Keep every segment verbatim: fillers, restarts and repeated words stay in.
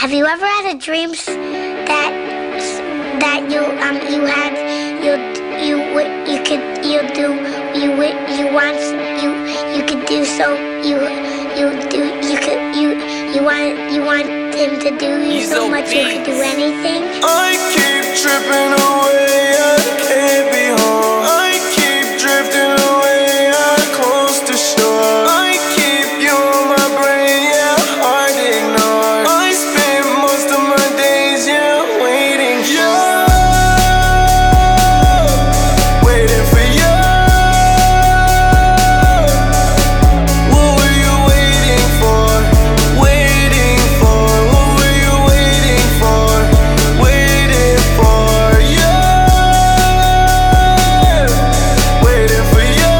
Have you ever had a dreams that that you um you had you you you could you do you you want you you could do so you you do you could you you want you want him to do you so much you could do anything? I keep tripping away, I can't be home. I keep drifting away, I'm close to shore. I keep you on my brain, yeah, hard to ignore. I spend most of my days, yeah, waiting for you, waiting for you. What were you waiting for? Waiting for, what were you waiting for? Waiting for you, waiting for you.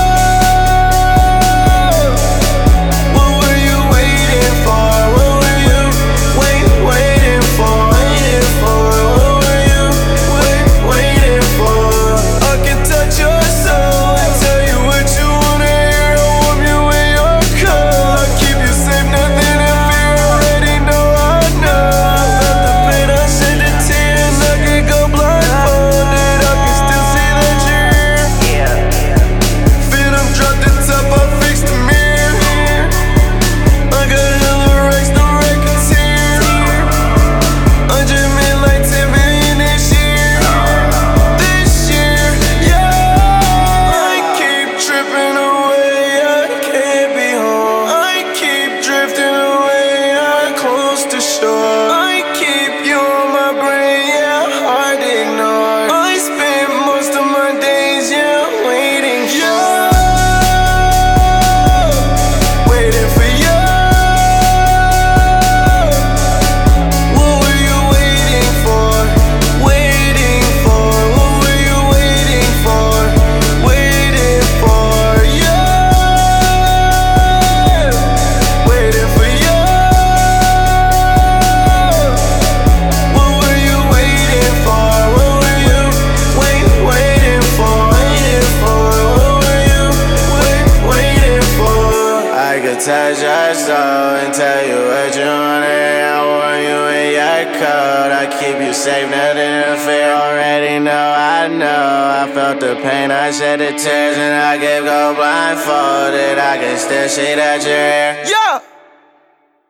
What were you waiting for? What were you wait, waiting for? Waiting for, what were you wait, waiting for? I can touch your soul and tell you what you wanna hear. I warm you in your cold. I keep you safe, nothing to fear. Already know I know. Felt the pain, I shed a tear, and I can go blindfolded. I can still see that you're here. Phantom dropped the top, I fixed the mirror. I got hella racks, no records here. Hundred mil like ten million this year. This year, yeah. I keep tripping away, I can't be home. I keep drifting away, I'm close to shore. I keep you on my brain, yeah, hard to ignore. I spend most of my days, yeah, waiting for you, waiting for you. What were you waiting for? Waiting for, what were you waiting for? Waiting for you, waiting for you. What were you waiting for? What were you wait, waiting for? Waiting for, what were you wait, waiting for? I could touch your soul and tell you what you wanna hear. I warm you in your coat. I keep you safe, nothing to fear. Already know I know. I felt the pain, I shed the tears, and I can go blindfolded. I can still see that you're here.